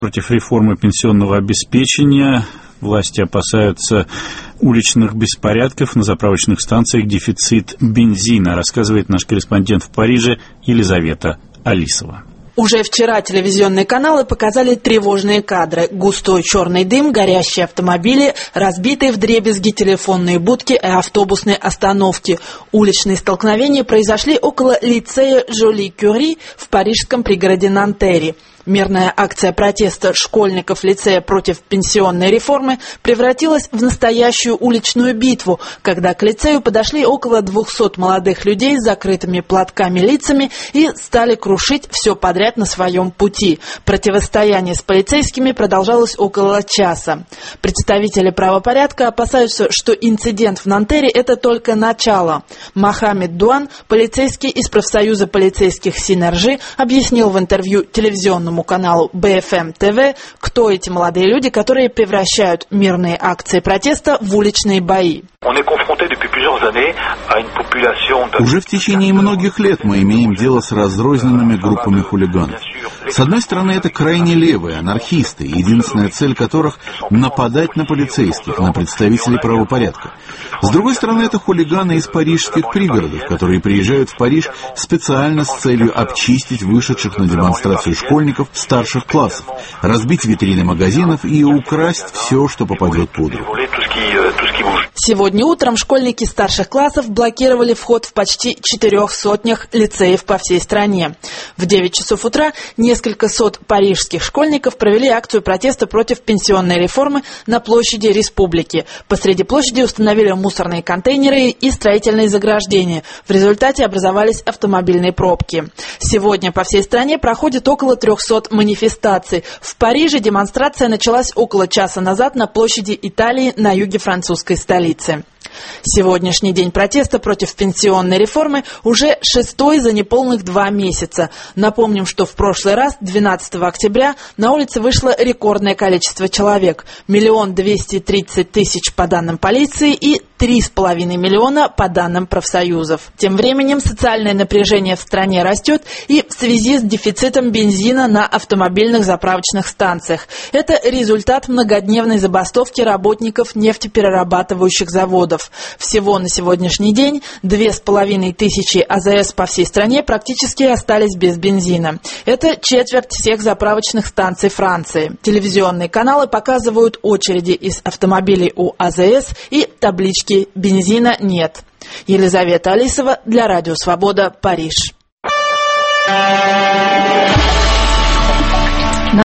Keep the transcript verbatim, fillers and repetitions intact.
Против реформы пенсионного обеспечения власти опасаются уличных беспорядков на заправочных станциях, дефицит бензина, рассказывает наш корреспондент в Париже Елизавета Алисова. Уже вчера телевизионные каналы показали тревожные кадры. Густой черный дым, горящие автомобили, разбитые вдребезги телефонные будки и автобусные остановки. Уличные столкновения произошли около лицея Жоли-Кюри в парижском пригороде Нантере. Мирная акция протеста школьников лицея против пенсионной реформы превратилась в настоящую уличную битву, когда к лицею подошли около двухсот молодых людей с закрытыми платками лицами и стали крушить все подряд на своем пути. Противостояние с полицейскими продолжалось около часа. Представители правопорядка опасаются, что инцидент в Нантере – это только начало. Мохаммед Дуан, полицейский из профсоюза полицейских Синержи, объяснил в интервью телевизионному каналу бэ эф эм тэ вэ, кто эти молодые люди, которые превращают мирные акции протеста в уличные бои. Уже в течение многих лет мы имеем дело с разрозненными группами хулиганов. С одной стороны, это крайне левые, анархисты, единственная цель которых – нападать на полицейских, на представителей правопорядка. С другой стороны, это хулиганы из парижских пригородов, которые приезжают в Париж специально с целью обчистить вышедших на демонстрацию школьников старших классов, разбить витрины магазинов и украсть все, что попадет под руку. Сегодня утром школьники старших классов блокировали вход в почти четырех сотнях лицеев по всей стране. В девять часов утра несколько сот парижских школьников провели акцию протеста против пенсионной реформы на площади Республики. Посреди площади установили мусорные контейнеры и строительные заграждения. В результате образовались автомобильные пробки. Сегодня по всей стране проходит около трехсот манифестаций. В Париже демонстрация началась около часа назад на площади Италии на юге французской столицы. Сегодняшний день протеста против пенсионной реформы уже шестой за неполных два месяца. Напомним, что в прошлый раз, двенадцатого октября, на улице вышло рекордное количество человек. Миллион двести тридцать тысяч по данным полиции и три с половиной миллиона по данным профсоюзов. Тем временем социальное напряжение в стране растет и в связи с дефицитом бензина на автомобильных заправочных станциях. Это результат многодневной забастовки работников нефтеперерабатывающих заводов. Всего на сегодняшний день две с половиной тысячи а зэ эс по всей стране практически остались без бензина. Это четверть всех заправочных станций Франции. Телевизионные каналы показывают очереди из автомобилей у а зэ эс и таблички «Бензина нет». Елизавета Алисова для Радио Свобода, Париж.